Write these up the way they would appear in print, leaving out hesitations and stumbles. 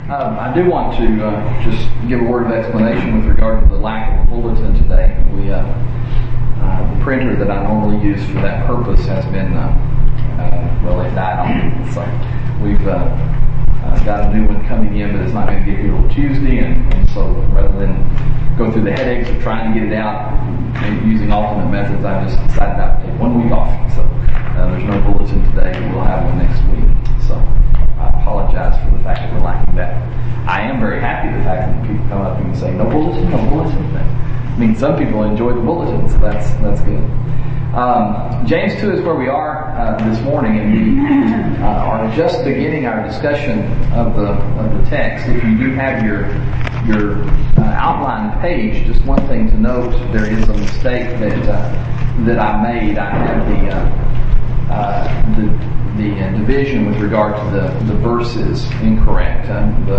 I do want to just give a word of explanation with regard to the lack of a bulletin today. The printer that I normally use for that purpose has been, it died on me. So we've got a new one coming in, but it's not going to get here till Tuesday. And so rather than go through the headaches of trying to get it out and using alternate methods, I just decided I would take 1 week off. So there's no bulletin today. We'll have one next week. So I apologize for the fact that we're lacking that. I am very happy the fact that people come up and say, no bulletin. I mean, some people enjoy the bulletin, so that's good. James 2 is where we are this morning, and we are just beginning our discussion of the text. If you do have your outline page, just one thing to note, there is a mistake that I made. I have the division with regard to the verses incorrect.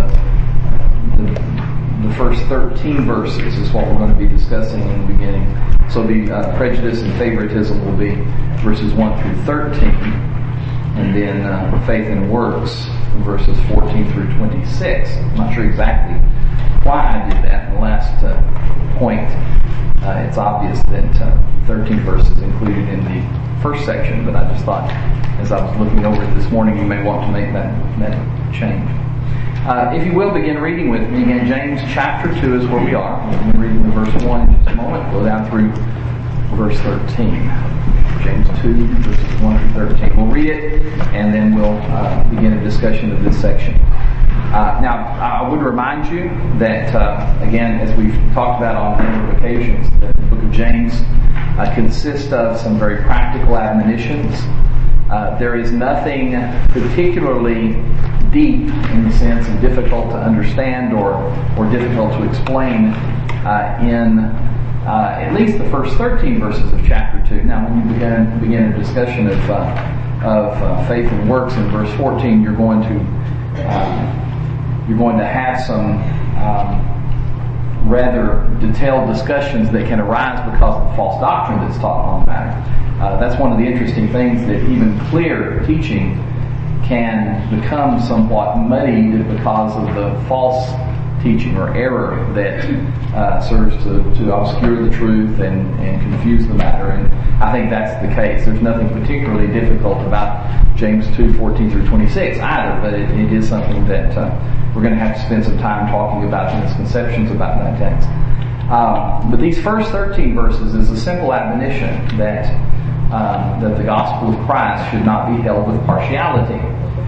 The first 13 verses is what we're going to be discussing in the beginning. So the prejudice and favoritism will be verses 1 through 13, and then faith and works, verses 14 through 26. I'm not sure exactly why I did that in the last point. It's obvious that 13 verses included in the first section, but I just thought, as I was looking over it this morning, you may want to make that change. If you will, begin reading with me again. James chapter 2 is where we are. We'll begin reading the verse 1 in just a moment. Go down through verse 13. James 2, verses 1 through 13. We'll read it, and then we'll begin a discussion of this section. Now, I would remind you that, again, as we've talked about on a number of occasions, that the book of James consists of some very practical admonitions. There is nothing particularly deep in the sense of difficult to understand or difficult to explain in at least the first 13 verses of chapter 2. Now, when you begin a discussion of faith and works in verse 14, you're going to have some rather detailed discussions that can arise because of the false doctrine that's taught on the matter. That's one of the interesting things, that even clear teaching can become somewhat muddied because of the false teaching or error that serves to obscure the truth and confuse the matter. And I think that's the case. There's nothing particularly difficult about James 2:14 through 26 either, but it is something that we're going to have to spend some time talking about the misconceptions about that text. But these first 13 verses is a simple admonition that the gospel of Christ should not be held with partiality.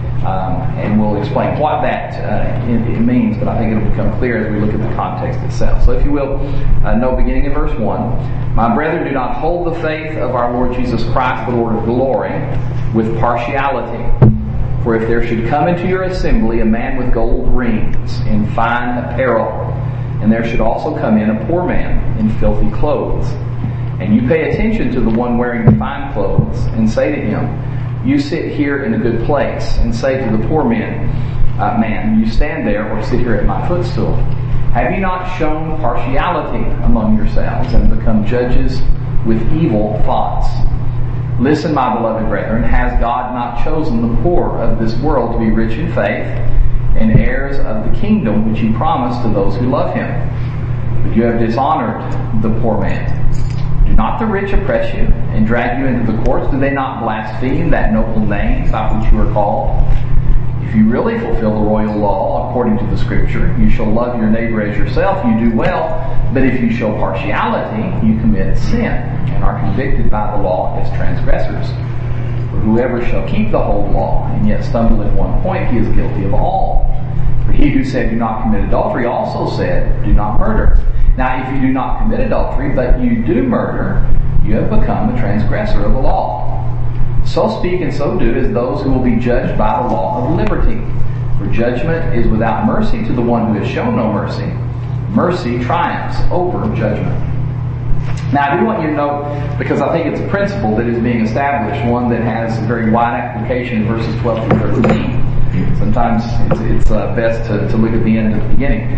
And we'll explain what that it means, but I think it'll become clear as we look at the context itself. So if you will, note beginning in verse 1, My brethren, do not hold the faith of our Lord Jesus Christ, the Lord of glory, with partiality. For if there should come into your assembly a man with gold rings in fine apparel, and there should also come in a poor man in filthy clothes, and you pay attention to the one wearing the fine clothes, and say to him, You sit here in a good place, and say to the poor man, you stand there, or sit here at my footstool. Have you not shown partiality among yourselves, and become judges with evil thoughts? Listen, my beloved brethren, has God not chosen the poor of this world to be rich in faith, and heirs of the kingdom which he promised to those who love him? But you have dishonored the poor man. Do not the rich oppress you and drag you into the courts? Do they not blaspheme that noble name by which you are called? If you really fulfill the royal law according to the Scripture, you shall love your neighbor as yourself, you do well. But if you show partiality, you commit sin, and are convicted by the law as transgressors. For whoever shall keep the whole law, and yet stumble in one point, he is guilty of all. For he who said, Do not commit adultery, also said, Do not murder. Now, if you do not commit adultery, but you do murder, you have become a transgressor of the law. So speak and so do as those who will be judged by the law of liberty. For judgment is without mercy to the one who has shown no mercy. Mercy triumphs over judgment. Now, I do want you to note, because I think it's a principle that is being established, one that has a very wide application in verses 12 through 13. Sometimes it's best to look at the end and the beginning.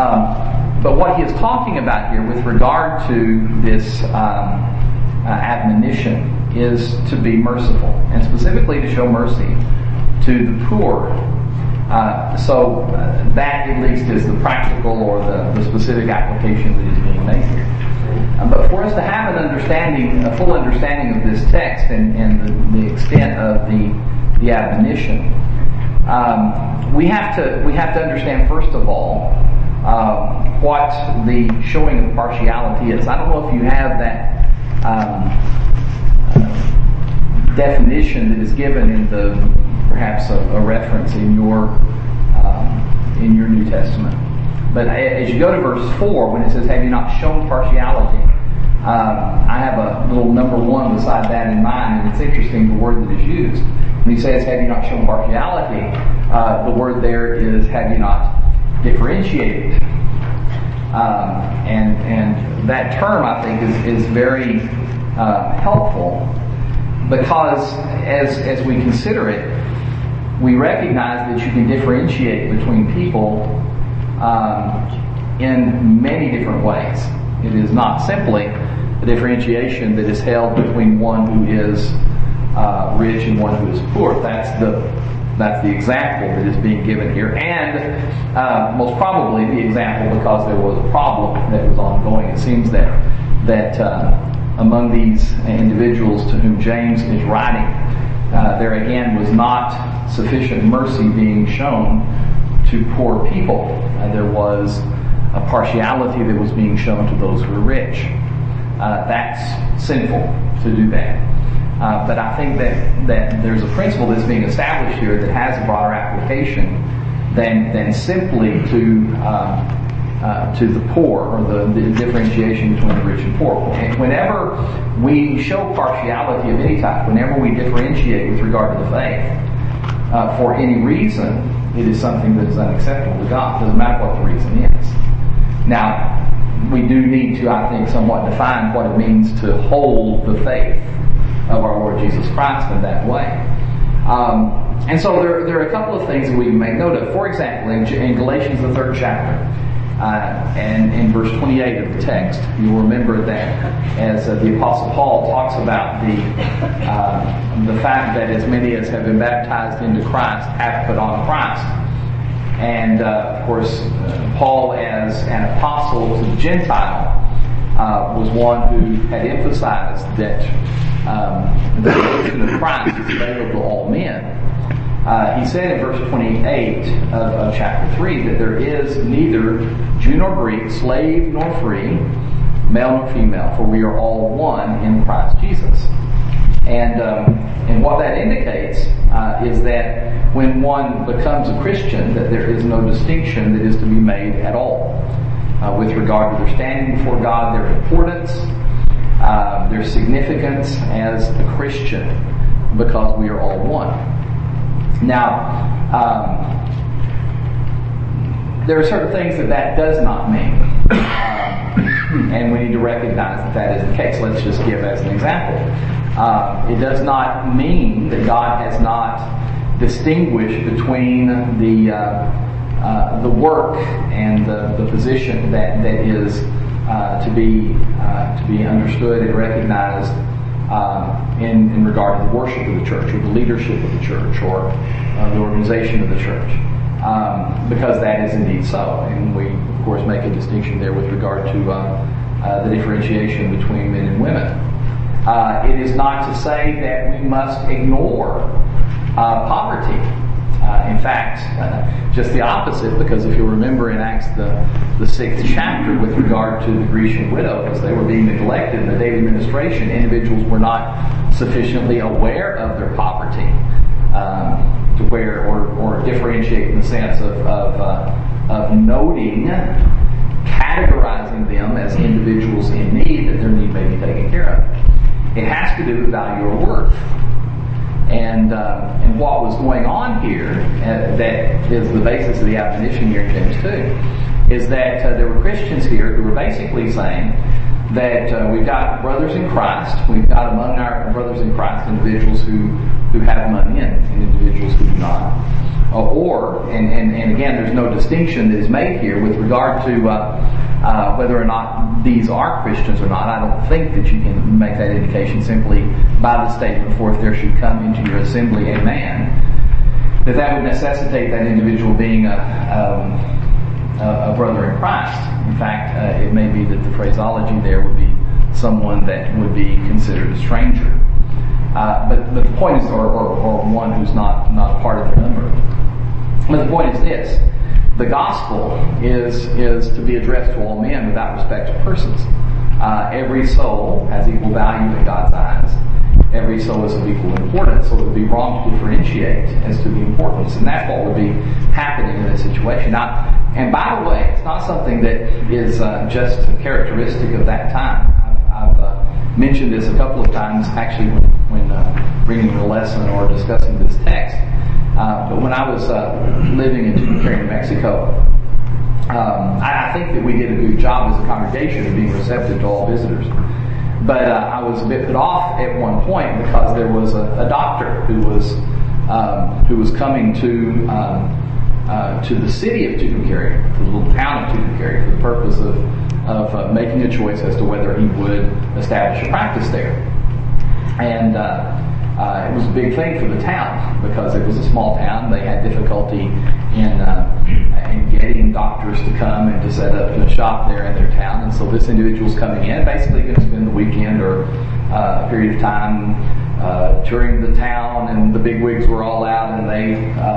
But what he is talking about here with regard to this admonition is to be merciful, and specifically to show mercy to the poor So that at least is the practical or the specific application that is being made here. But for us to have an understanding, a full understanding of this text and the extent of the admonition, we have to understand first of all what the showing of partiality is. I don't know if you have that definition that is given in perhaps a reference in your New Testament. But as you go to verse 4, when it says, "Have you not shown partiality?" I have a little number 1 beside that in mind, and it's interesting the word that is used. When he says, "Have you not shown partiality?" The word there is, "Have you not differentiated?" And that term, I think, is very helpful, because as we consider it, we recognize that you can differentiate between people in many different ways. It is not simply a differentiation that is held between one who is rich and one who is poor. That's the example that is being given here, and most probably the example because there was a problem that was ongoing. It seems that among these individuals to whom James is writing, there again was not sufficient mercy being shown to poor people. There was a partiality that was being shown to those who were rich. That's sinful to do that. But I think that there's a principle that's being established here that has a broader application than simply to the poor, or the differentiation between the rich and poor. Whenever we show partiality of any type, whenever we differentiate with regard to the faith, for any reason, it is something that is unacceptable to God. It doesn't matter what the reason is. Now, we do need to, I think, somewhat define what it means to hold the faith of our Lord Jesus Christ in that way. And so there are a couple of things that we can make note of. For example, in Galatians, the 3rd chapter, and in verse 28 of the text, you'll remember that as the Apostle Paul talks about the fact that as many as have been baptized into Christ have put on Christ. And of course, Paul, as an apostle to the Gentile, was one who had emphasized that the religion of Christ is available to all men. He said in verse 28 of chapter 3 that there is neither Jew nor Greek, slave nor free, male nor female, for we are all one in Christ Jesus. And what that indicates is that when one becomes a Christian, that there is no distinction that is to be made at all with regard to their standing before God, their importance, their significance as a Christian, because we are all one. Now, there are certain things that does not mean, and we need to recognize that is the case. Let's just give as an example. It does not mean that God has not distinguished between the work and the position that is to be understood and recognized in regard to the worship of the church, or the leadership of the church, or the organization of the church, because that is indeed so. And we, of course, make a distinction there with regard to the differentiation between men and women. It is not to say that we must ignore poverty. In fact, just the opposite, because if you remember in Acts the 6th chapter with regard to the Grecian widows, they were being neglected in the daily ministration. Individuals were not sufficiently aware of their poverty to where, or differentiate in the sense of noting, categorizing them as individuals in need, that their need may be taken care of. It has to do with value or worth. And what was going on here, that is the basis of the admonition here in James 2, is that there were Christians here who were basically saying that we've got brothers in Christ, we've got among our brothers in Christ individuals who have money and individuals who do not. And again, there's no distinction that is made here with regard to whether or not these are Christians or not. I don't think that you can make that indication simply by the statement, "For if there should come into your assembly a man that would necessitate that individual being a brother in Christ. In fact, it may be that the phraseology there would be someone that would be considered a stranger. But the point is, or one who's not a part of their number. But the point is this: the gospel is to be addressed to all men without respect to persons. Every soul has equal value in God's eyes. Every soul is of equal importance, so it would be wrong to differentiate as to the importance, and that's what would be happening in this situation. Now, and by the way, it's not something that is just characteristic of that time. I've mentioned this a couple of times, actually, when bringing a lesson or discussing this text. But when I was living in Tucumcari, New Mexico, I think that we did a good job as a congregation of being receptive to all visitors. But I was a bit put off at one point because there was a doctor who was coming to the city of Tucumcari, to the little town of Tucumcari, for the purpose of making a choice as to whether he would establish a practice there. And it was a big thing for the town because it was a small town. They had difficulty in getting doctors to come and to set up a shop there in their town. And so this individual's coming in, basically going to spend the weekend or a period of time touring the town, and the bigwigs were all out, and they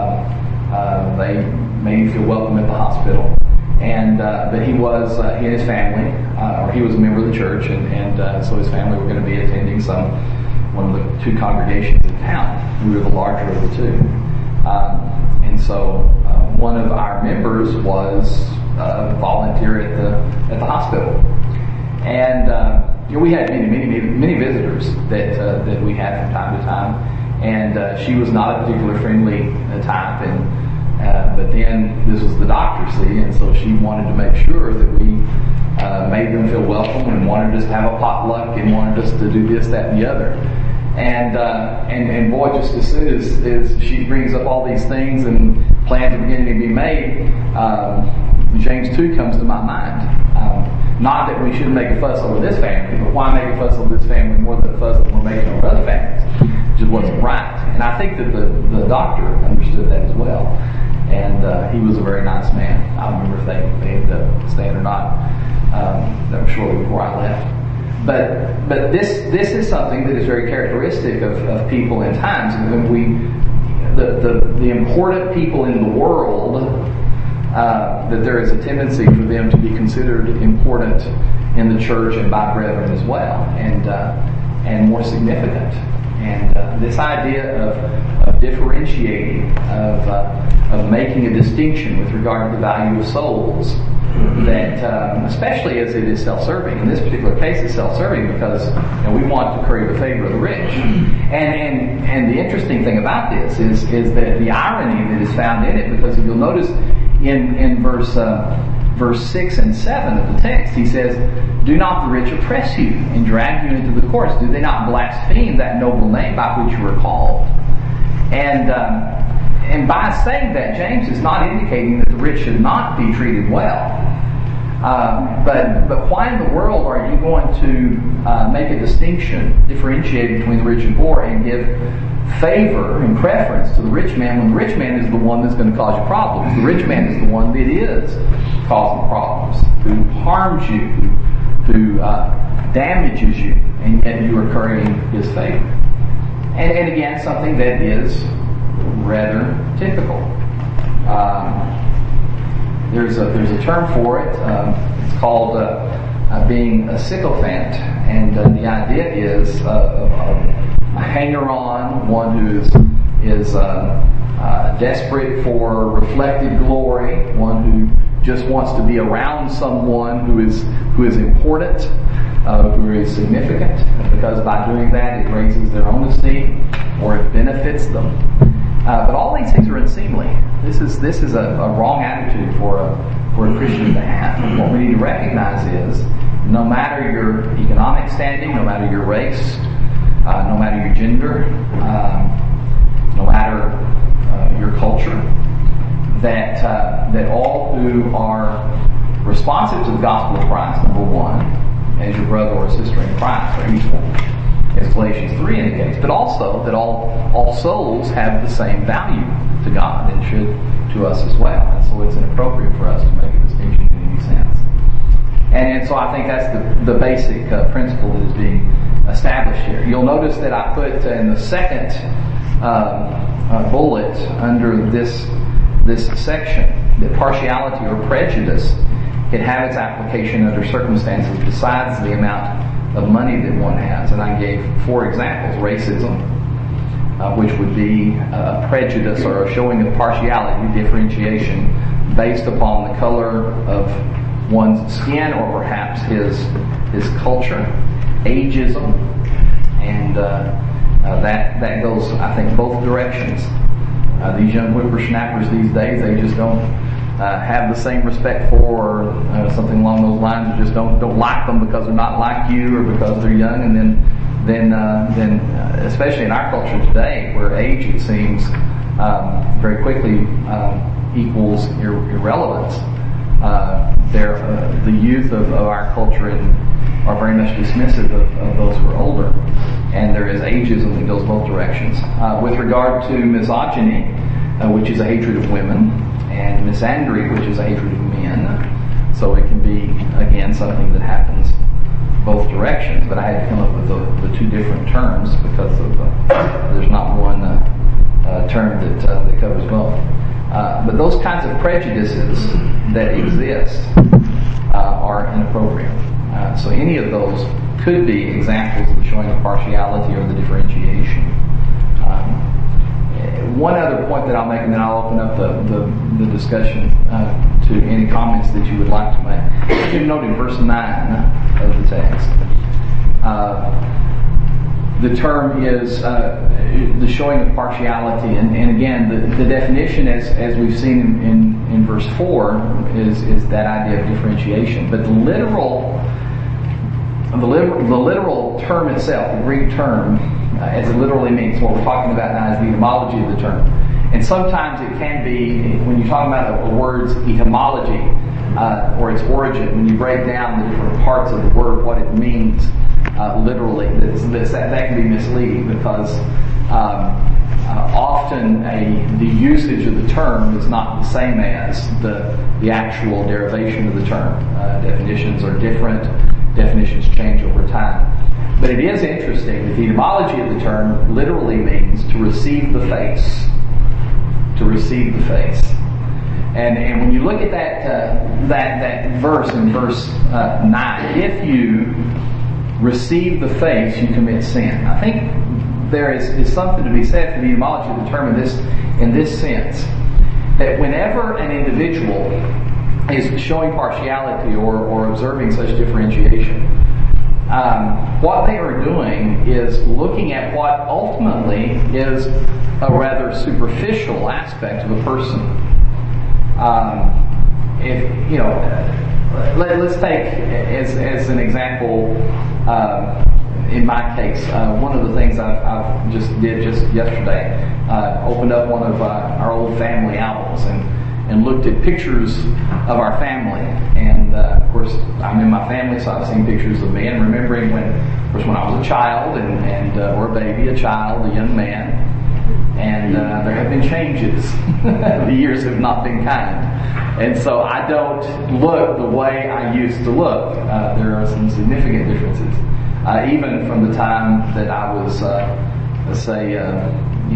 made him feel welcome at the hospital. And but he and his family, or he was a member of the church, and so his family were going to be attending one of the two congregations in town. We were the larger of the two. And so one of our members was a volunteer at the hospital. And we had many visitors that we had from time to time. And she was not a particular friendly type. But then this was the doctor, see, and so she wanted to make sure that we made them feel welcome and wanted us to have a potluck and wanted us to do this, that, and the other. And boy, just as soon as she brings up all these things and plans are beginning to be made, James 2 comes to my mind. Not that we shouldn't make a fuss over this family, but why make a fuss over this family more than a fuss that we're making over other families? It just wasn't right. And I think that the doctor understood that as well. And he was a very nice man. I don't remember if they ended up staying or not. That was shortly before I left. But this is something that is very characteristic of people in times. And when the important people in the world, that there is a tendency for them to be considered important in the church and by brethren as well, and more significant. And this idea of differentiating, of making a distinction with regard to the value of souls, that especially as it is self-serving. In this particular case, it's self-serving because we want to curry the favor of the rich. And the interesting thing about this is that the irony that is found in it, because if you'll notice in verse 6 and 7 of the text, he says, "Do not the rich oppress you and drag you into the courts? Do they not blaspheme that noble name by which you are called?" And by saying that, James is not indicating that the rich should not be treated well. But why in the world are you going to make a distinction, differentiate between the rich and poor, and give favor and preference to the rich man when the rich man is the one that's going to cause you problems? The rich man is the one that is causing problems, who harms you, who damages you, and yet you are currying his favor. And again, something that is rather typical. There's a term for it. It's called being a sycophant, and the idea is a hanger-on, one who is desperate for reflected glory, one who just wants to be around someone who is important, who is significant, because by doing that it raises their own esteem or it benefits them. But all these things are unseemly. This is a wrong attitude for a Christian to have. What we need to recognize is, no matter your economic standing, no matter your race, no matter your gender, no matter your culture, that all who are responsive to the gospel of Christ, number one, as your brother or sister in Christ, are equal, as Galatians 3 indicates, but also that all souls have the same value. to God and should to us as well. And so it's inappropriate for us to make a distinction in any sense. And so I think that's the basic principle that is being established here. You'll notice that I put in the second bullet under this section that partiality or prejudice can have its application under circumstances besides the amount of money that one has. And I gave 4 examples. Racism, which would be a prejudice or a showing of partiality, differentiation, based upon the color of one's skin or perhaps his culture. Ageism, and that goes, I think, both directions. These young whippersnappers these days, they just don't have the same respect for, or something along those lines. They just don't like them because they're not like you or because they're young. And then especially in our culture today, where age, it seems, very quickly equals irrelevance. The youth of our culture are very much dismissive of those who are older, and there is ageism that goes both directions. With regard to misogyny, which is a hatred of women, and misandry, which is a hatred of men, so it can be, again, something that happens both directions. But I had to come up with the 2 different terms because there's not one term that covers both. But those kinds of prejudices that exist are inappropriate. So any of those could be examples of the showing of partiality or the differentiation. One other point that I'll make, and then I'll open up the discussion to any comments that you would like to make. You note in verse 9 of the text, the term is the showing of partiality, and again, the definition, as we've seen in verse 4, is that idea of differentiation. But the literal term itself, the Greek term, as it literally means, what we're talking about now is the etymology of the term. And sometimes it can be, when you talk about a word's etymology or its origin, when you break down the different parts of the word, what it means literally, that can be misleading because often the usage of the term is not the same as the actual derivation of the term. Definitions are different. Definitions change over time. But it is interesting that the etymology of the term literally means to receive the face. To receive the face. And when you look at that verse in verse 9, if you receive the face, you commit sin. I think there is something to be said for the etymology of the term in this sense, that whenever an individual is showing partiality or observing such differentiation, what they are doing is looking at what ultimately is a rather superficial aspect of a person. Let's take as an example, in my case, one of the things I've just did yesterday, opened up one of our old family albums and looked at pictures of our family. And of course, I'm in my family, so I've seen pictures of me, and remembering when I was a child or a baby, a child, a young man, and there have been changes. The years have not been kind. And so I don't look the way I used to look. There are some significant differences. Even from the time that I was, let's say, a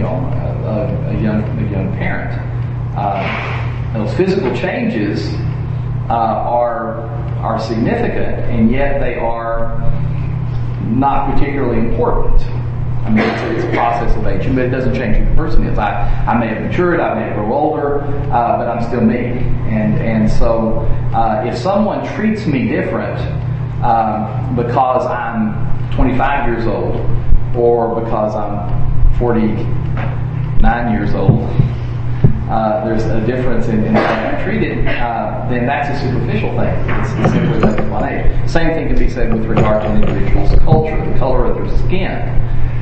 young parent. Those physical changes are significant, and yet they are not particularly important. I mean, it's a process of aging, but it doesn't change who the person is. I may have matured, I may grow older, but I'm still me. And so if someone treats me different because I'm 25 years old or because I'm 49 years old, there's a difference in the way I'm treated, then that's a superficial thing. It's simply based upon age. Same thing can be said with regard to an individual's culture, the color of their skin.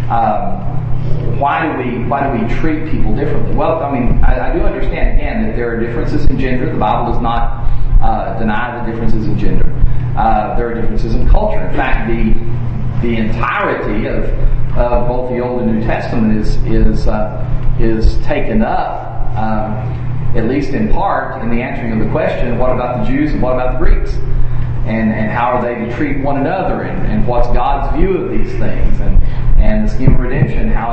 Why do we treat people differently? Well, I mean, I do understand again that there are differences in gender. The Bible does not deny the differences in gender. There are differences in culture. In fact, the entirety of both the Old and New Testament is taken up at least in part, in the answering of the question, what about the Jews and what about the Greeks? And how are they to treat one another, and what's God's view of these things, and the scheme of redemption, how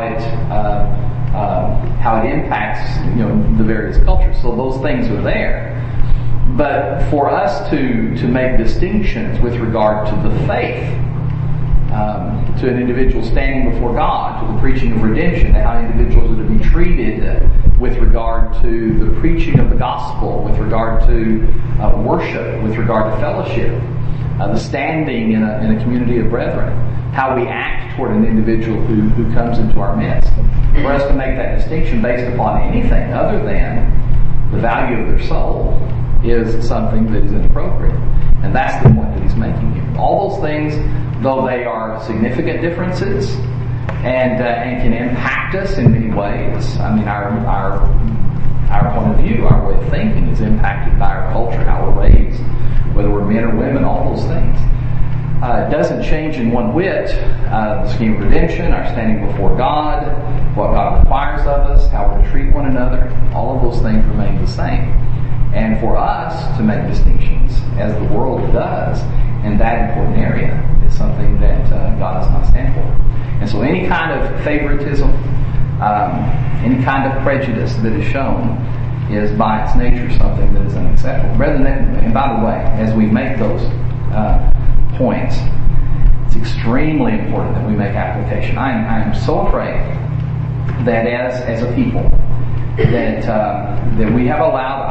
it impacts the various cultures. So those things are there. But for us to make distinctions with regard to the faith, to an individual standing before God, to the preaching of redemption, to how individuals are to be treated with regard to the preaching of the gospel, with regard to worship, with regard to fellowship, the standing in a community of brethren, how we act toward an individual who comes into our midst. For us to make that distinction based upon anything other than the value of their soul is something that is inappropriate. And that's the point that he's making here. All those things, though they are significant differences and can impact us in many ways. I mean, our point of view, our way of thinking is impacted by our culture, how we're raised, whether we're men or women, all those things. It doesn't change in one whit the scheme of redemption, our standing before God, what God requires of us, how we're to treat one another. All of those things remain the same. And for us to make distinctions, as the world does, in that important area, is something that God does not stand for. And so any kind of favoritism, any kind of prejudice that is shown is by its nature something that is unacceptable. Brethren, and by the way, as we make those points, it's extremely important that we make application. I am so afraid that as a people, that we have allowed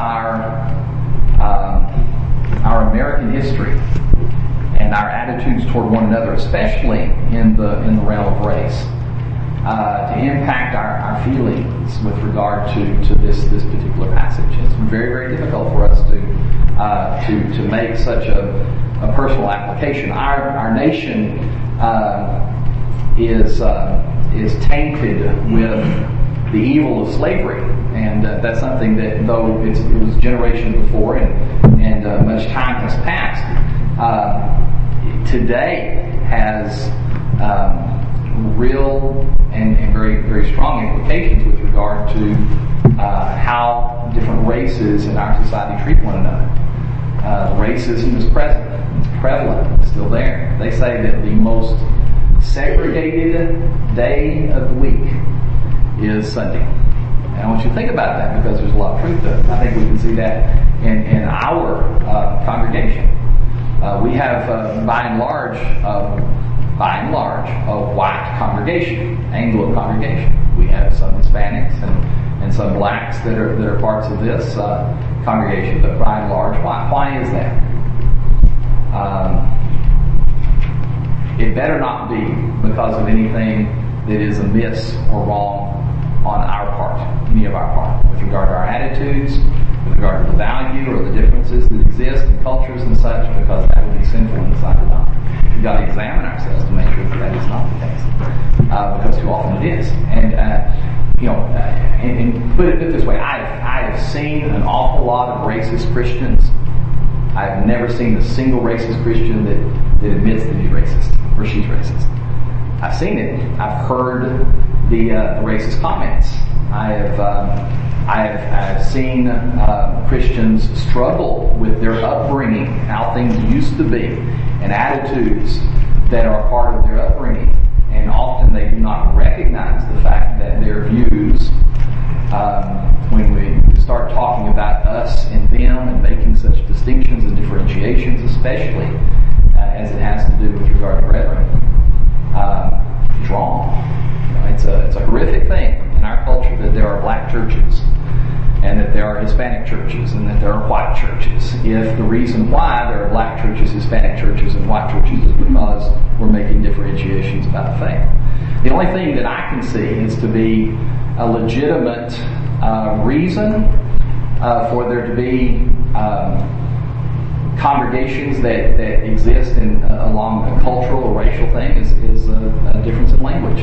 our American history and our attitudes toward one another, especially in the realm of race, to impact our feelings with regard to this particular passage. It's very, very difficult for us to make such a personal application. Our nation is tainted with the evil of slavery, and that's something that, though it was generations before and much time has passed, today has real and very, very strong implications with regard to how different races in our society treat one another. Racism is present, it's prevalent, it's still there. They say that the most segregated day of the week is Sunday. And I want you to think about that, because there's a lot of truth to it. I think we can see that in our congregation. We have, by and large, a white congregation, Anglo congregation. We have some Hispanics and some blacks that are parts of this congregation, but by and large, why is that? It better not be because of anything that is amiss or wrong on our part, any of our part, with regard to our attitudes, with regard to the value or the differences that exist in cultures and such, because that would be sinful in the sight of God. We've got to examine ourselves to make sure that is not the case, because too often it is. And put it this way, I have seen an awful lot of racist Christians. I've never seen a single racist Christian that admits that he's racist or she's racist. I've seen it. I've heard the racist comments. I have seen Christians struggle with their upbringing, how things used to be, and attitudes that are part of their upbringing. And often they do not recognize the fact that their views, when we start talking about us and them and making such distinctions and differentiations, especially as it has to do with regard to brethren, is wrong. It's a horrific thing in our culture that there are black churches and that there are Hispanic churches and that there are white churches. If the reason why there are black churches, Hispanic churches, and white churches is because we're making differentiations about the faith. The only thing that I can see is to be a legitimate reason for there to be congregations that exist along a cultural or racial thing is a difference in language.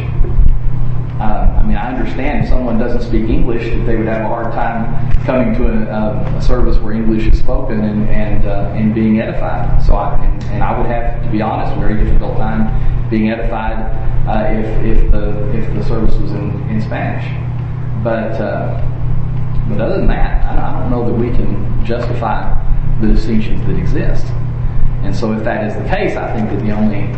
I understand if someone doesn't speak English that they would have a hard time coming to a service where English is spoken and being edified. So I would have, to be honest, a very difficult time being edified if the service was in Spanish. But But other than that, I don't know that we can justify the distinctions that exist. And so if that is the case, I think that the only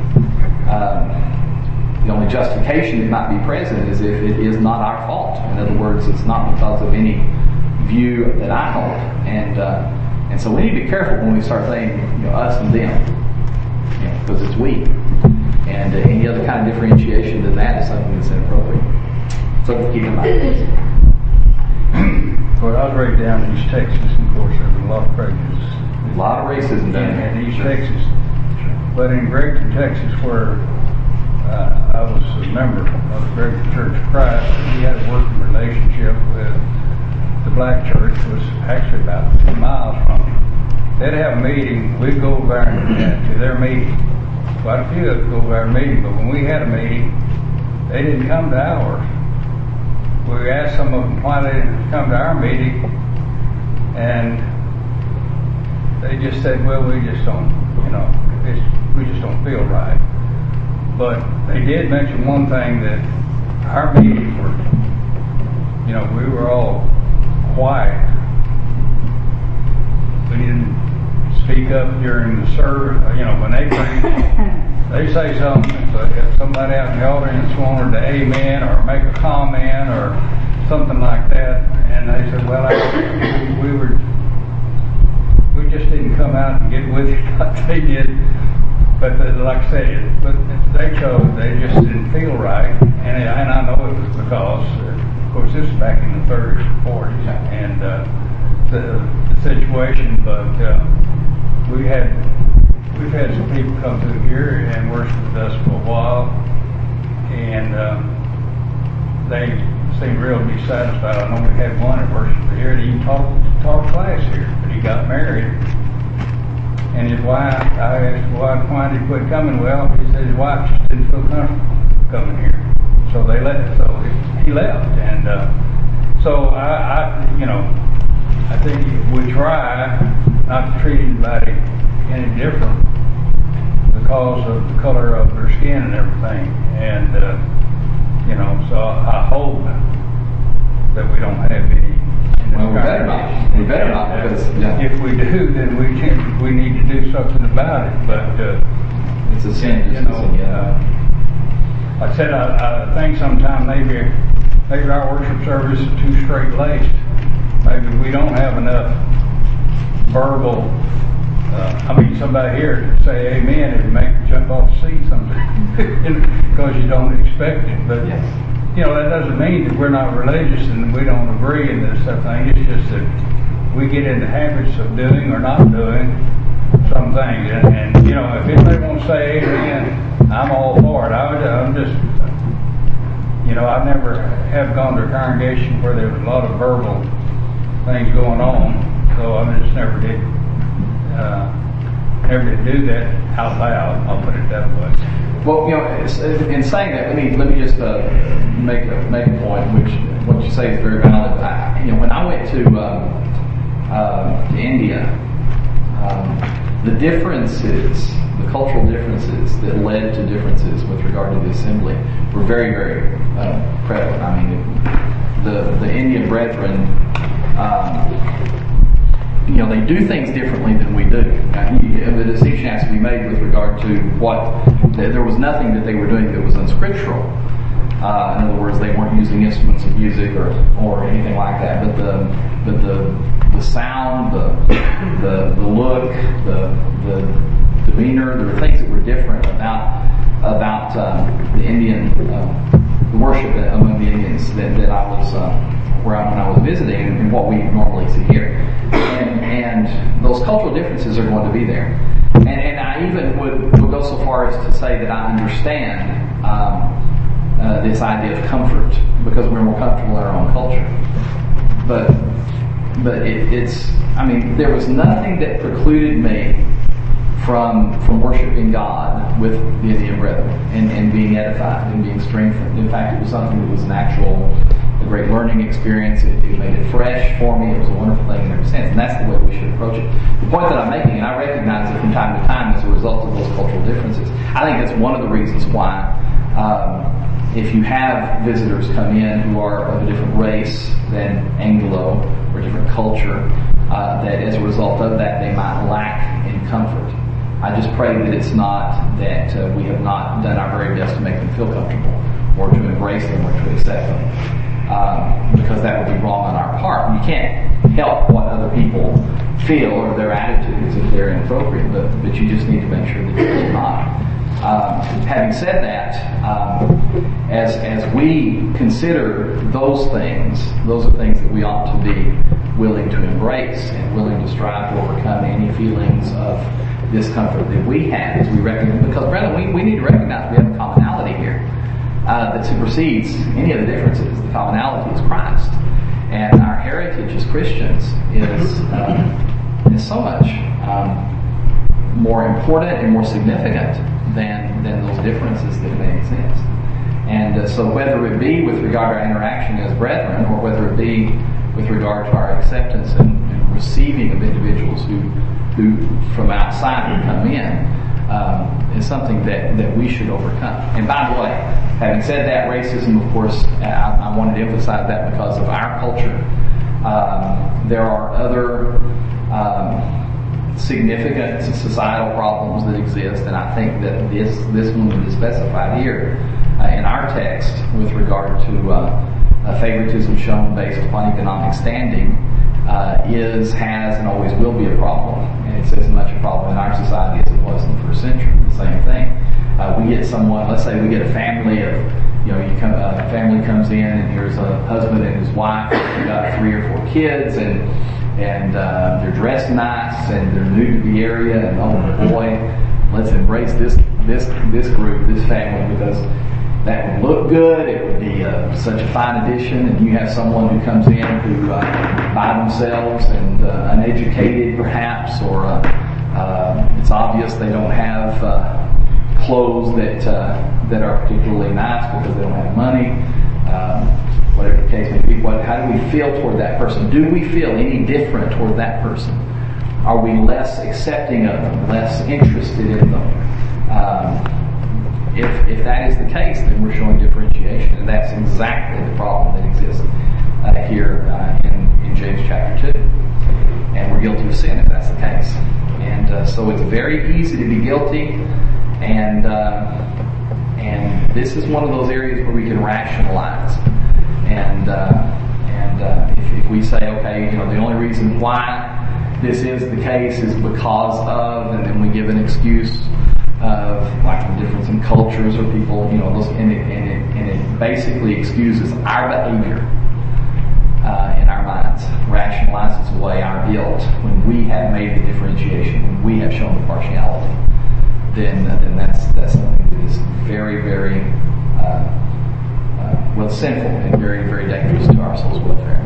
justification that might be present is if it is not our fault. In other words, it's not because of any view that I hold. And so we need to be careful when we start saying, us and them, because it's we. And any other kind of differentiation than that is something that's inappropriate. So keep in mind. Well, I was raised down in East Texas, and of course there's a lot of prejudice. A lot of racism down there. In East Texas. But in Gregson, Texas, where I was a member of the Gregson Church of Christ, we had a working relationship with the black church, was actually about 2 miles from them. They'd have a meeting, we'd go over there to their meeting. Quite a few of us go over our meeting, but when we had a meeting, they didn't come to ours. We asked some of them why they didn't come to our meeting, and they just said, well, we just don't, we just don't feel right. But they did mention one thing, that our meetings were, we were all quiet. We didn't speak up during the service, when they preach, they say something, but if somebody out in the audience wanted to amen or make a comment or something like that, and they said, well, we just didn't come out and get with it like they did. But like I said, they just didn't feel right, and I know it was because, of course, this is back in the 30s and 40s, and the situation. But we've had some people come through here and worship with us for a while, and they seemed real dissatisfied. I know we had one that worshiped here, and he taught class here, but he got married. And his wife, I asked, why did he quit coming? Well, he said his wife just didn't feel comfortable coming here. So he left. And so I think we try not to treat anybody any different because of the color of their skin and everything. And, so I hope that we don't have any. Well, we better not, because if we do, then we need to do something about it. But it's a sin. Like I said, I think sometimes maybe our worship service is too straight-laced. Maybe we don't have enough verbal. Somebody here to say amen and make you jump off the seat sometimes because you don't expect it. But that doesn't mean that we're not religious and we don't agree in this stuff thing. It's just that we get into habits of doing or not doing some things. And if anybody wants to say amen, I'm all for it. I'm just, I never have gone to a congregation where there was a lot of verbal things going on, so I just never did do that out loud. I'll put it that way. Well, in saying that, let me just make a point, which what you say is very valid. When I went to India, the differences, the cultural differences that led to differences with regard to the assembly were very, very prevalent. The Indian brethren, they do things differently than we do. The distinction has to be made with regard to there was nothing that they were doing that was unscriptural. In other words, they weren't using instruments of music or anything like that. But the sound, the look, the demeanor, there were things that were different about the Indian worship among the Indians that I was when I was visiting and what we normally see here. And those cultural differences are going to be there. And I even would go so far as to say that I understand this idea of comfort because we're more comfortable in our own culture. But there was nothing that precluded me from worshiping God with the Indian brethren and being edified and being strengthened. In fact, it was something that was a great learning experience. It made it fresh for me. It was a wonderful thing in every sense, and that's the way we should approach it. The point that I'm making, and I recognize it from time to time as a result of those cultural differences, I think that's one of the reasons why If you have visitors come in who are of a different race than Anglo or different culture, that as a result of that they might lack in comfort. I just pray that it's not that we have not done our very best to make them feel comfortable or to embrace them or to accept them, because that would be wrong on our part. You can't help what other people feel or their attitudes if they're inappropriate, but you just need to make sure that you're not. Having said that, as we consider those are things that we ought to be willing to embrace and willing to strive to overcome any feelings of discomfort that we have as we recognize. Because, brethren, we need to recognize we have a commonality here that supersedes any of the differences. The commonality is Christ, and our heritage as Christians is so much more important and more significant than those differences that may exist. And so whether it be with regard to our interaction as brethren, or whether it be with regard to our acceptance and receiving of individuals who from outside would come in, is something that we should overcome. And by the way, having said that, racism, of course, I wanted to emphasize that because of our culture. There are other significant societal problems that exist, and I think that this one that is specified here in our text with regard to favoritism shown based upon economic standing has and always will be a problem, and it's as much a problem in our society as it was in the first century. The same thing. We get someone, let's say we get a family of, a family comes in and here's a husband and his wife, they've got 3 or 4 kids, and they're dressed nice and they're new to the area, and oh boy, let's embrace this group, this family, because that would look good. It would be such a fine addition. And you have someone who comes in who by themselves and uneducated perhaps, or it's obvious they don't have clothes that are particularly nice because they don't have money. Whatever the case may be, how do we feel toward that person? Do we feel any different toward that person? Are we less accepting of them, less interested in them? If that is the case, then we're showing differentiation, and that's exactly the problem that exists here in James chapter 2. And we're guilty of sin if that's the case. And so it's very easy to be guilty, and this is one of those areas where we can rationalize. And if we say, okay, the only reason why this is the case is because of, and then we give an excuse of like the difference in cultures or people, and it basically excuses our behavior in our minds, rationalizes away our guilt when we have made the differentiation, when we have shown the partiality. Then that's something that is very, very sinful and very, very dangerous to our soul's welfare.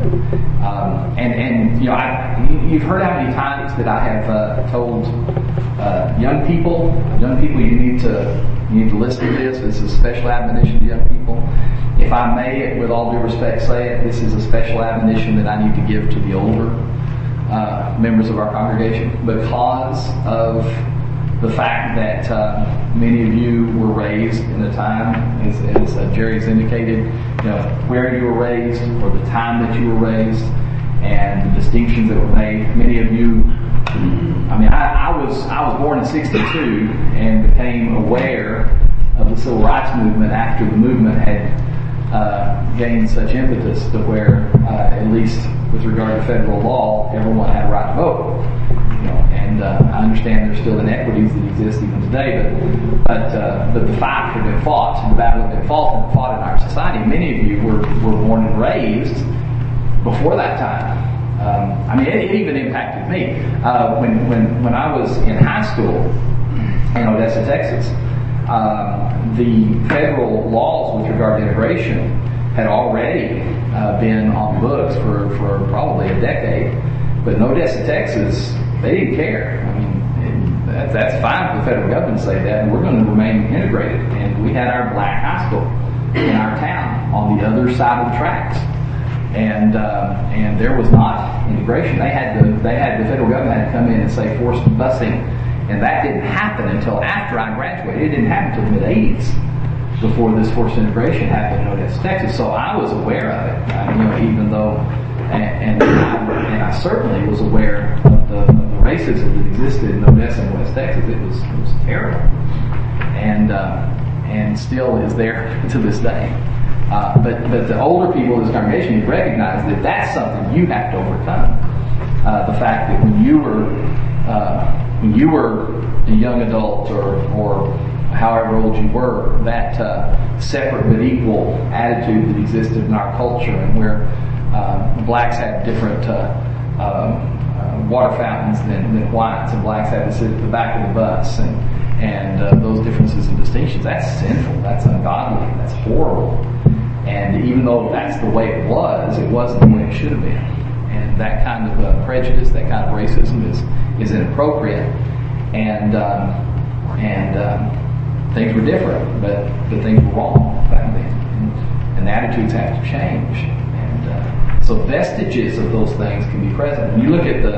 You've heard how many times that I have told young people, you need to listen to this. This is a special admonition to young people. If I may, with all due respect, say it, this is a special admonition that I need to give to the older members of our congregation, because of the fact that many of you were raised in a time, as Jerry's indicated, where you were raised, or the time that you were raised, and the distinctions that were made. Many of you, I was born in '62 and became aware of the civil rights movement after the movement had gained such impetus to where, at least with regard to federal law, everyone had a right to vote. And I understand there's still inequities that exist even today, but the fight had been fought, the battle had been fought in our society. Many of you were born and raised before that time. It even impacted me when I was in high school in Odessa, Texas. The federal laws with regard to immigration had already been on the books for probably a decade, but in Odessa, Texas, they didn't care. That's fine for the federal government to say that, and we're going to remain integrated. And we had our black high school in our town on the other side of the tracks, and there was not integration. They had the federal government had to come in and say forced busing, and that didn't happen until after I graduated. It didn't happen until the mid-'80s. before this forced integration happened in Odessa, Texas. So I was aware of it, even though, and I certainly was aware of the racism that existed in Odessa and West Texas. It was terrible, and still is there to this day. But the older people of this congregation recognize that that's something you have to overcome. The fact that when you were a young adult or however old you were, that separate but equal attitude that existed in our culture, and where blacks had different water fountains than whites, and blacks had to sit at the back of the bus, and those differences and distinctions, that's sinful, that's ungodly, that's horrible. And even though that's the way it wasn't the way it should have been. And that kind of prejudice, that kind of racism is inappropriate. And things were different, but things were wrong back then. And the attitudes have to change. And so vestiges of those things can be present. When you look at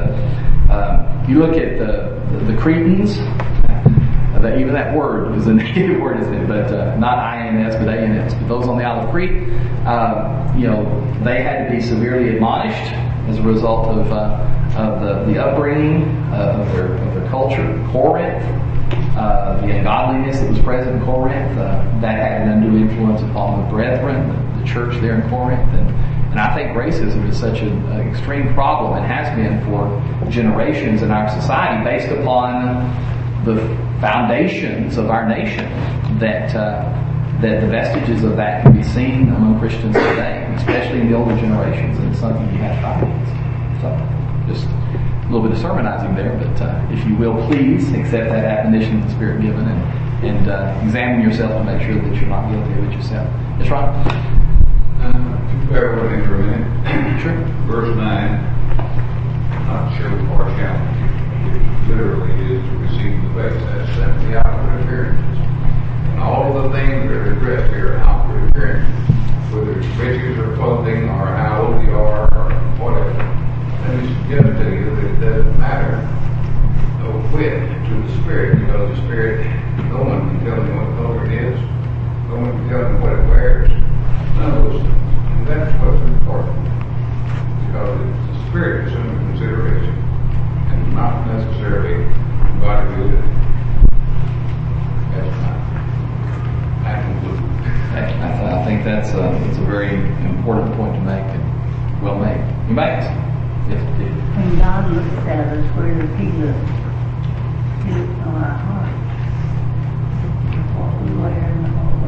the Cretans. Even that word is a negative word, isn't it? But not INS, but ANS. But those on the Isle of Crete, they had to be severely admonished as a result of the upbringing of their culture. Corinth, the ungodliness that was present in Corinth, that had an undue influence upon the brethren, the church there in Corinth. And I think racism is such an extreme problem, and has been for generations in our society, based upon the foundations of our nation, that the vestiges of that can be seen among Christians today, especially in the older generations, and it's something you have to fight against. So, just a little bit of sermonizing there, but if you will, please accept that admonition of the Spirit given, and examine yourself to make sure that you're not guilty of it yourself. Yes, Ron? Bear with me for a minute. Sure. Verse 9, not sure partiality. Literally is to receive the best, that's the outward appearances. And all of the things that are addressed here are outward appearances, whether it's riches or clothing or how old you are or whatever. Let me suggest to you that it doesn't matter a whit to the Spirit, because the Spirit, no one can tell me what color it is, no one can tell me what it wears, none of those things. And that's what's important, because it's the Spirit that's under consideration, and not necessarily body building. That's not. I conclude. I think that's a very important point to make, and well made. You make it. Yes, indeed. When God looks at us, where does He look? He looks on our heart. What we wear and what we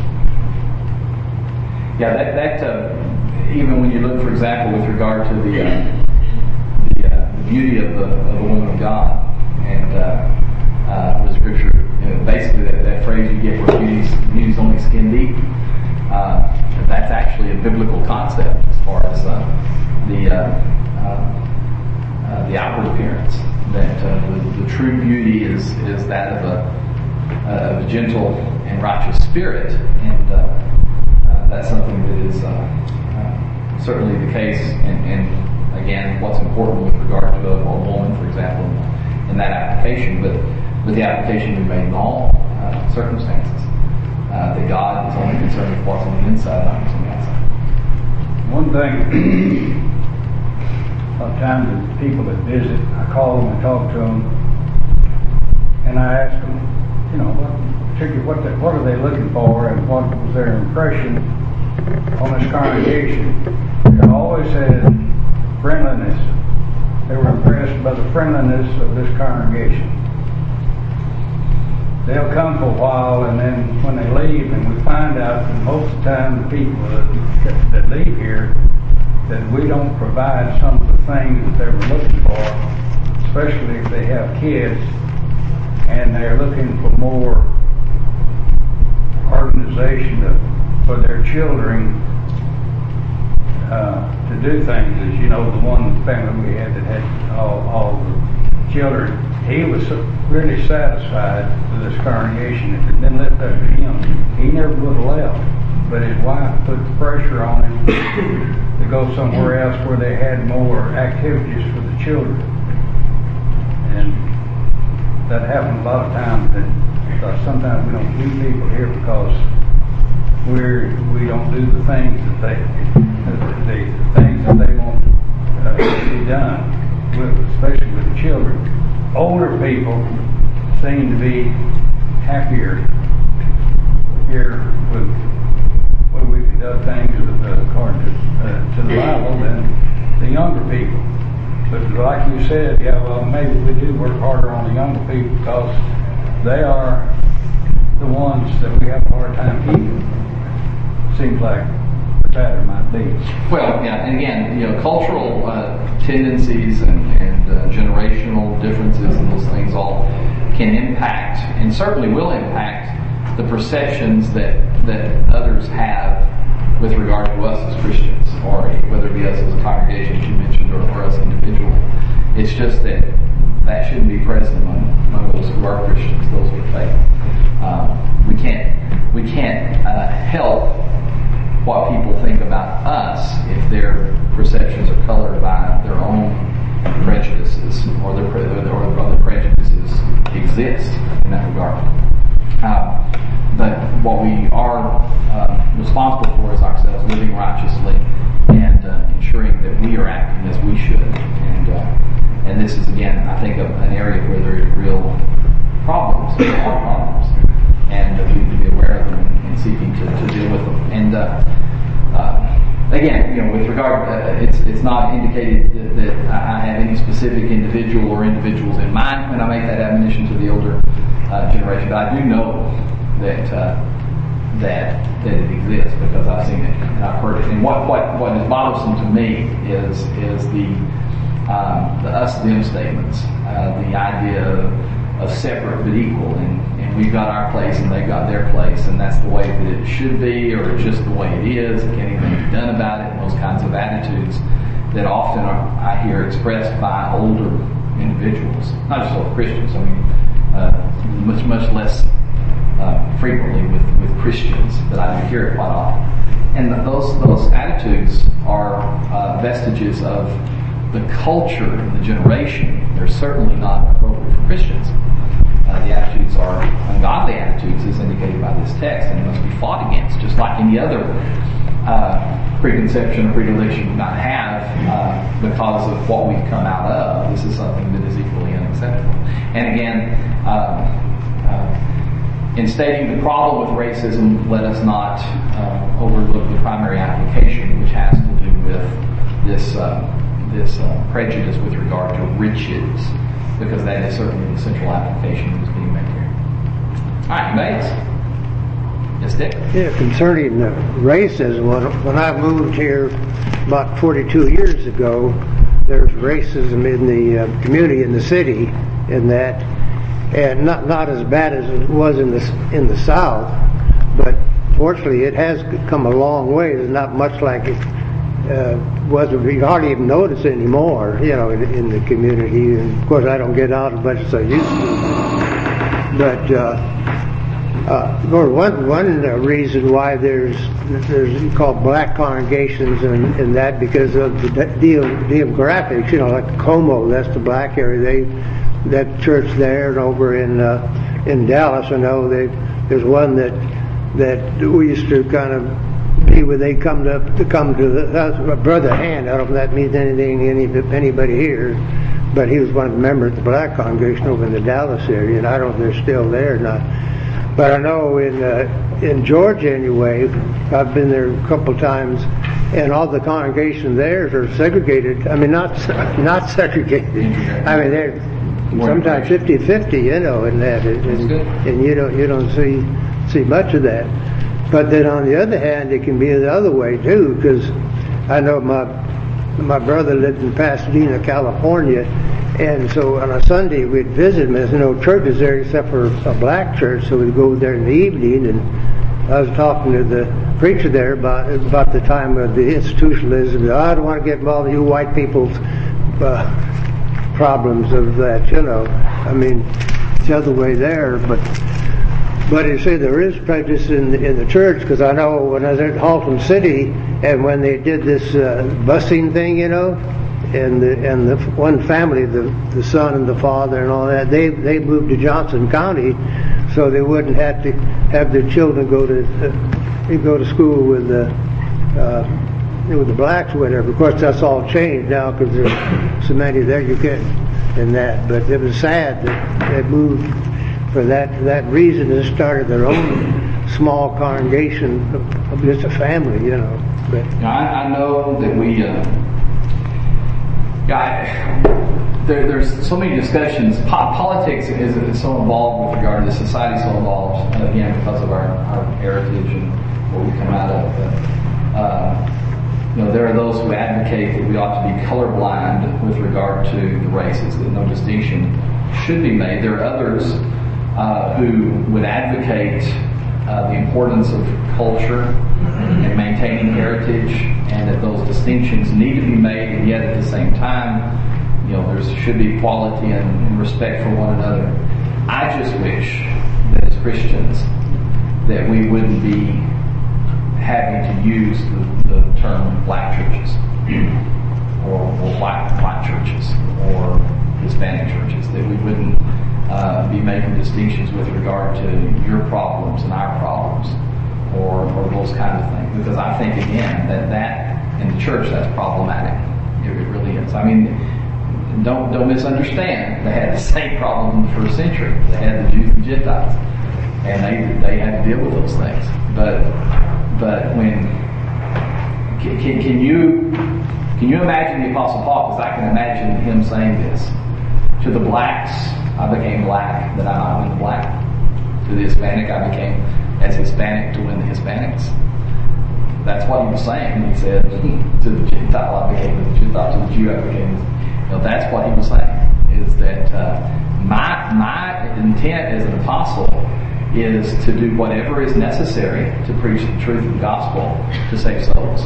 have. Yeah, that even when you look, for example, with regard to the beauty of the woman of God, and the scripture, basically that phrase you get where beauty's only skin deep, that's actually a biblical concept as far as the outward appearance. That the true beauty is that of a gentle and righteous spirit, and that's something that is certainly the case. And again, what's important with regard to a woman, for example, in that application, but the application we made in all circumstances, that God is only concerned with what's on the inside, not what's on the outside. One thing, sometimes the people that visit, I call them and talk to them, and I ask them, what are they looking for, and what was their impression on this congregation. They always said friendliness. They were impressed by the friendliness of this congregation. They'll come for a while, and then when they leave, and we find out that most of the time the people that leave here, that we don't provide some of the things that they were looking for, especially if they have kids and they're looking for more organization for their children to do things. As you know, the one family we had that had all the children, he was really satisfied with this congregation. If it had been left up to him, he never would have left. But his wife put the pressure on him to go somewhere else where they had more activities for the children. And that happens a lot of times. That sometimes we don't keep people here because we don't do the things that they want to be done, especially with the children. Older people seem to be happier here with when we conduct things according to the Bible than the younger people. But like you said, yeah, well, maybe we do work harder on the younger people because they are the ones that we have a hard time keeping. Seems like the pattern might be. Well, yeah, and again, cultural tendencies and generational differences and those things all can impact, and certainly will impact, the perceptions that others have with regard to us as Christians, or whether it be us as a congregation, as you mentioned, or us individually. It's just that shouldn't be present among those who are Christians, those with faith. We can't help what people think about us if their perceptions are colored by their own prejudices, or the prejudices exist in that regard. But what we are responsible for is ourselves living righteously and ensuring that we are acting as we should. And this is, again, I think, an area where there are real problems, hard problems, and we need to be aware of them and seeking to deal with them. And again, with regard, it's not indicated that I have any specific individual or individuals in mind when I make that admonition to the older generation, but I do know that it exists because I've seen it and I've heard it. And what is bothersome to me is the us-them statements, the idea of separate but equal, and we've got our place and they've got their place, and that's the way that it should be, or it's just the way it is, and can't even be done about it, and those kinds of attitudes that often I hear expressed by older individuals, not just older Christians, I mean much less frequently with Christians, that I do hear it quite often. And those attitudes are vestiges of the culture and the generation. They're certainly not appropriate for Christians. The attitudes are ungodly attitudes, as indicated by this text, and must be fought against, just like any other preconception or predilection we might have because of what we've come out of. This is something that is equally unacceptable. And again, in stating the problem with racism, let us not overlook the primary application, which has to do with this prejudice with regard to riches, because that is certainly the central application that is being made here. All right, Bates. Yes, Dick? Yeah, concerning racism, when I moved here about 42 years ago, there's racism in the community, in the city, in that, and not as bad as it was in the South, but fortunately it has come a long way. There's not much like it was. You hardly even notice anymore, in the community. And of course, I don't get out as much as I used to. But one reason why there's called black congregations and that, because of the demographics, like Como, that's the black area. That church there, and over in Dallas, I know there's one that we used to kind of be where they come to the Brother Hand. I don't know if that means anything to anybody here, but he was one of the members of the black congregation over in the Dallas area, and I don't know if they're still there or not. But I know in Georgia anyway, I've been there a couple of times, and all the congregations there are segregated. I mean, not segregated. I mean, they're sometimes 50-50, in that, and you don't see much of that. But then on the other hand, it can be the other way too, because I know my brother lived in Pasadena, California, and so on a Sunday we'd visit him. There's no churches there except for a black church, so we'd go there in the evening, and I was talking to the preacher there about the time of the institutionalism. I don't want to get involved in you white people's problems of that, I mean, it's the other way there, but you see, there is prejudice in the church, because I know when I was at Haltom City, and when they did this busing thing, and the one family, the son and the father and all that, they moved to Johnson County, so they wouldn't have to have their children go to he'd go to school with the blacks or whatever. Of course, that's all changed now because there's so many there you can't in that. But it was sad that they moved for that reason and started their own small congregation of just a family, you know. But I know that we. There's so many discussions. Politics is so involved with regard to society, so involved again because of our heritage and what we come out of. There are those who advocate that we ought to be colorblind with regard to the races, that no distinction should be made. There are others who would advocate the importance of culture and maintaining heritage, and that those distinctions need to be made, and yet at the same time, there should be equality and respect for one another. I just wish that as Christians that we wouldn't be having to use the term black churches or white churches or Hispanic churches, that we wouldn't be making distinctions with regard to your problems and our problems or those kind of things, because I think again that in the church that's problematic. It really is. I mean, don't misunderstand. They had the same problem in the first century. They had the Jews and Gentiles, and they had to deal with those things. But when can you imagine the Apostle Paul? Because I can imagine him saying this to the blacks: I became black that I might win the black. To the Hispanic, I became as Hispanic to win the Hispanics. That's what he was saying. He said, to the Gentile, I became as a Gentile. To the Jew, I became as... that's what he was saying, is that my intent as an apostle is to do whatever is necessary to preach the truth of the gospel to save souls.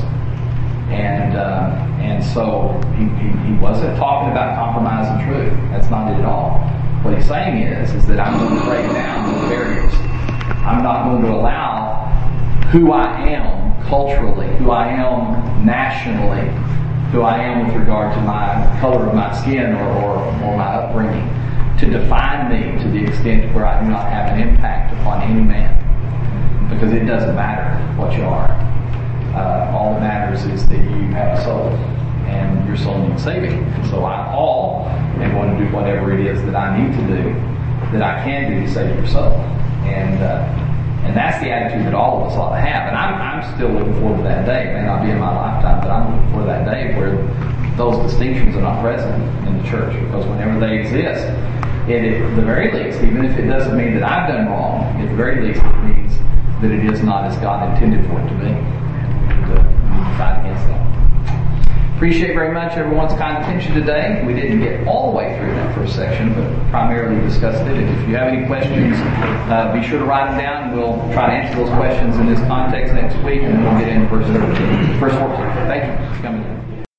And so he wasn't talking about compromising truth. That's not it at all. What he's saying is that I'm going to break down the barriers. I'm not going to allow who I am culturally, who I am nationally, who I am with regard to my color of my skin or my upbringing to define me to the extent where I do not have an impact upon any man. Because it doesn't matter what you are. All that matters is that you have a soul, and your soul needs saving. And so Paul am going to do whatever it is that I need to do, that I can do to save your soul. And that's the attitude that all of us ought to have. And I'm still looking forward to that day. It may not be in my lifetime, but I'm looking forward to that day where those distinctions are not present in the church. Because whenever they exist, at the very least, even if it doesn't mean that I've done wrong, at the very least it means that it is not as God intended for it to be. And we need to fight against that. Appreciate very much everyone's kind attention today. We didn't get all the way through that first section, but primarily discussed it. And if you have any questions, be sure to write them down, and we'll try to answer those questions in this context next week, and then we'll get into verse 13. Verse 14. Thank you for coming in.